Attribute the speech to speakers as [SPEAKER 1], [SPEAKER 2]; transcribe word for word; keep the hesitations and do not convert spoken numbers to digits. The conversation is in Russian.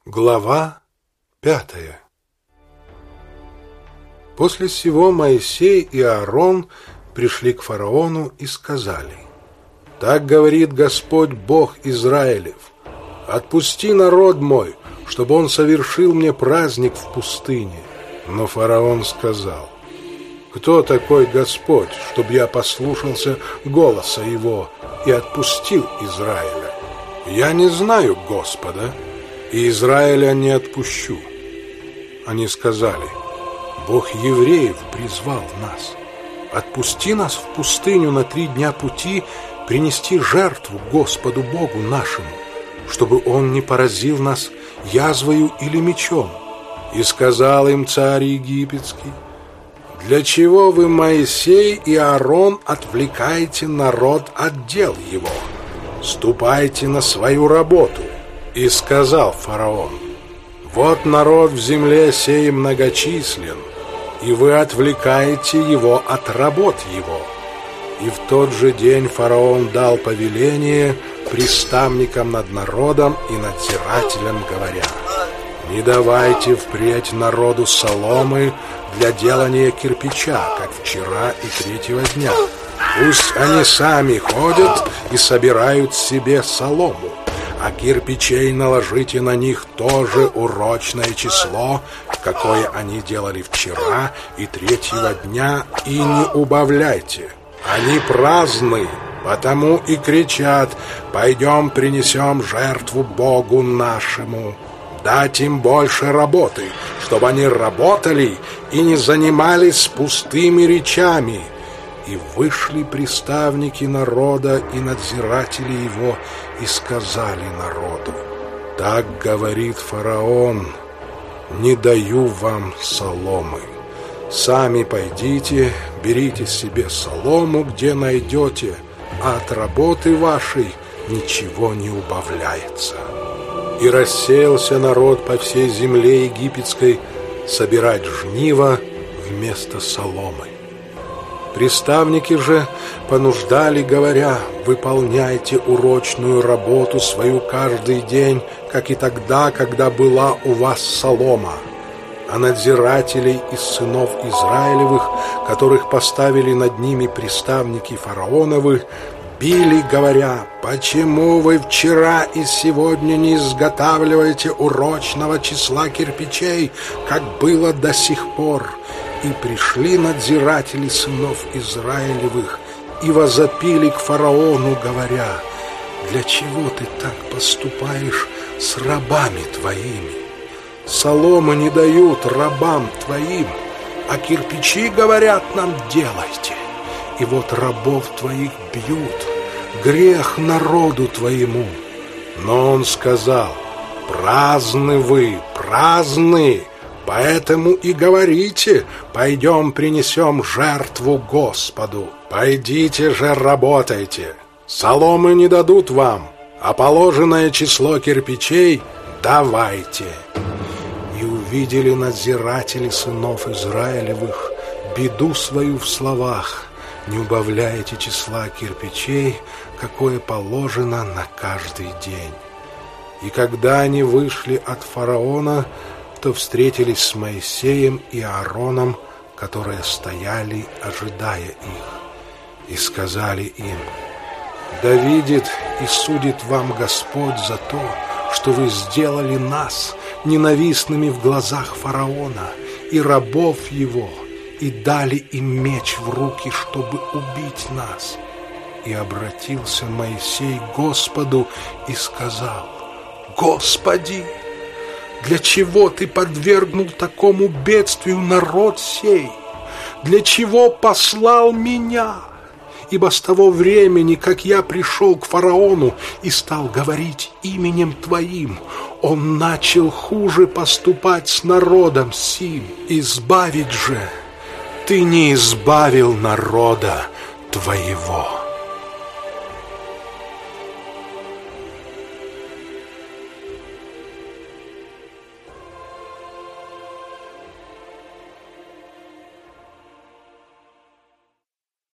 [SPEAKER 1] Глава пятая. После сего Моисей и Аарон пришли к фараону и сказали: «Так говорит Господь Бог Израилев: отпусти народ мой, чтобы он совершил мне праздник в пустыне». Но фараон сказал: «Кто такой Господь, чтобы я послушался голоса его и отпустил Израиля? Я не знаю Господа, и Израиля не отпущу». Они сказали: «Бог евреев призвал нас. Отпусти нас в пустыню на три дня пути принести жертву Господу Богу нашему, чтобы Он не поразил нас язвою или мечом». И сказал им царь египетский: «Для чего вы, Моисей и Аарон, отвлекаете народ от дел его? Ступайте на свою работу». И сказал фараон: «Вот народ в земле сей многочислен, и вы отвлекаете его от работ его». И в тот же день фараон дал повеление приставникам над народом и надзирателям, говоря: «Не давайте впредь народу соломы для делания кирпича, как вчера и третьего дня. Пусть они сами ходят и собирают себе солому, а кирпичей наложите на них тоже урочное число, какое они делали вчера и третьего дня, и не убавляйте. Они праздны, потому и кричат: пойдем принесем жертву Богу нашему. Дать им больше работы, чтобы они работали и не занимались пустыми речами». И вышли приставники народа и надзиратели его и сказали народу: «Так говорит фараон: не даю вам соломы. Сами пойдите, берите себе солому, где найдете, а от работы вашей ничего не убавляется». И рассеялся народ по всей земле египетской собирать жниво вместо соломы. Приставники же понуждали, говоря: «Выполняйте урочную работу свою каждый день, как и тогда, когда была у вас солома». А надзирателей из сынов Израилевых, которых поставили над ними приставники фараоновы, били, говоря: «Почему вы вчера и сегодня не изготавливаете урочного числа кирпичей, как было до сих пор?» И пришли надзиратели сынов Израилевых и возопили к фараону, говоря: «Для чего ты так поступаешь с рабами твоими? Соломы не дают рабам твоим, а кирпичи, говорят нам, делайте. И вот рабов твоих бьют, грех народу твоему». Но он сказал: «Праздны вы, праздны, поэтому и говорите: пойдем принесем жертву Господу. Пойдите же, работайте. Соломы не дадут вам, а положенное число кирпичей давайте». И увидели надзиратели сынов Израилевых беду свою в словах: «Не убавляйте числа кирпичей, какое положено на каждый день». И когда они вышли от фараона, то встретились с Моисеем и Аароном, которые стояли, ожидая их, и сказали им: «Да видит и судит вам Господь за то, что вы сделали нас ненавистными в глазах фараона и рабов его, и дали им меч в руки, чтобы убить нас». И обратился Моисей к Господу и сказал: «Господи, для чего ты подвергнул такому бедствию народ сей? Для чего послал меня? Ибо с того времени, как я пришел к фараону и стал говорить именем твоим, он начал хуже поступать с народом сим. Избавить же ты не избавил народа твоего».